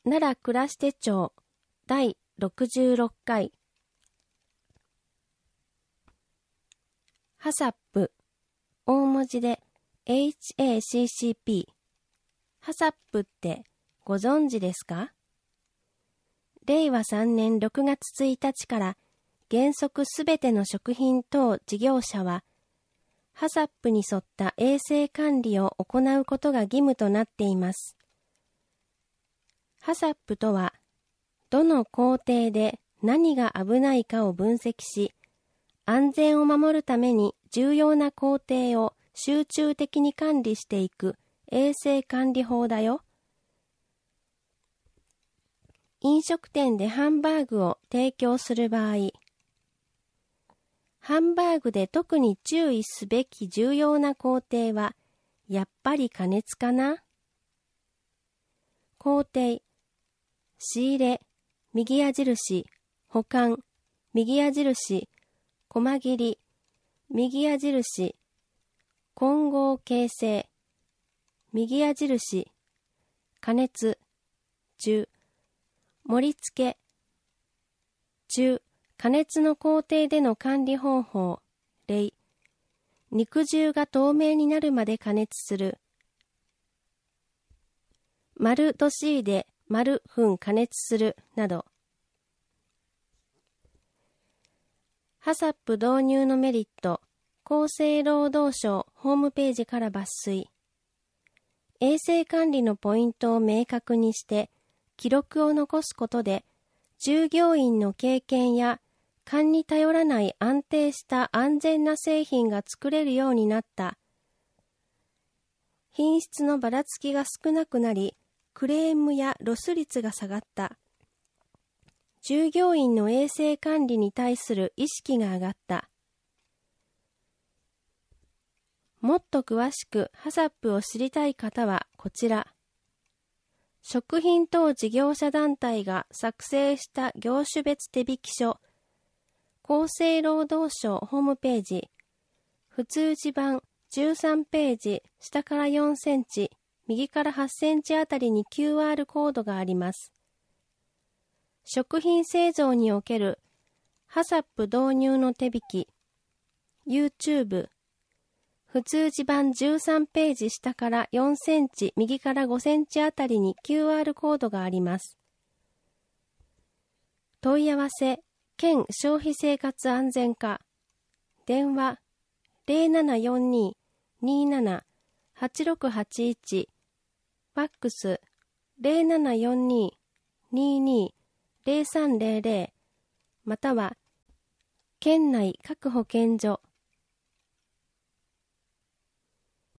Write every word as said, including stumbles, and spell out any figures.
奈良倉捨町だいろくじゅうろっかい。ハサップ、大文字で エイチエーシーシーピー。ハサップってご存知ですか？れいわさんねんろくがつついたちから原則すべての食品等事業者はハサップに沿った衛生管理を行うことが義務となっています。ハサップとは、どの工程で何が危ないかを分析し、安全を守るために重要な工程を集中的に管理していく衛生管理法だよ。飲食店でハンバーグを提供する場合、ハンバーグで特に注意すべき重要な工程は、やっぱり加熱かな？工程、仕入れ、右矢印、保管、右矢印、細切り、右矢印、混合形成、右矢印、加熱、中、盛り付け、中、加熱の工程での管理方法、例、肉汁が透明になるまで加熱する。丸年で丸分加熱するなど。ハサップ導入のメリット、厚生労働省ホームページから抜粋。衛生管理のポイントを明確にして、記録を残すことで、従業員の経験や勘に頼らない安定した安全な製品が作れるようになった。品質のばらつきが少なくなり、クレームやロス率が下がった。従業員の衛生管理に対する意識が上がった。もっと詳しくハサップを知りたい方はこちら。食品等事業者団体が作成した業種別手引書、厚生労働省ホームページ、普通字版じゅうさんページ、下からよんセンチ、右からはちセンチあたりに キューアール コードがあります。食品製造におけるハサップ導入の手引き、YouTube、普通字版じゅうさんページ下からよんセンチ、右からごセンチあたりに キューアール コードがあります。問い合わせ、県消費生活安全課、電話ゼロななよんに にーなな はちろくはちいち、ファックスゼロななよんに にーにー ゼロさんゼロゼロ、または県内各保健所